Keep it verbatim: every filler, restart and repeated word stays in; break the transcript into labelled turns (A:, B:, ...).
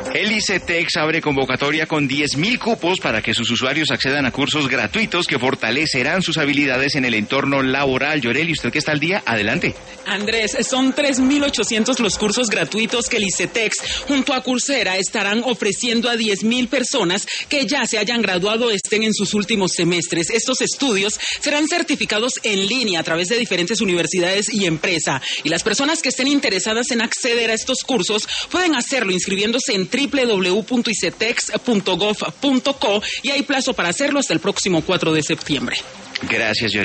A: El ICETEX abre convocatoria con diez mil cupos para que sus usuarios accedan a cursos gratuitos que fortalecerán sus habilidades en el entorno laboral. Yoreli, ¿usted que está al día? Adelante.
B: Andrés, son tres mil ochocientos los cursos gratuitos que el ICETEX junto a Coursera estarán ofreciendo a diez mil personas que ya se hayan graduado o estén en sus últimos semestres. Estos estudios serán certificados en línea a través de diferentes universidades y empresas. Y las personas que estén interesadas en acceder a estos cursos pueden hacerlo inscribiéndose en doble u doble u doble u punto icetex punto gov punto co y hay plazo para hacerlo hasta el próximo cuatro de septiembre.
A: Gracias, Yoreli.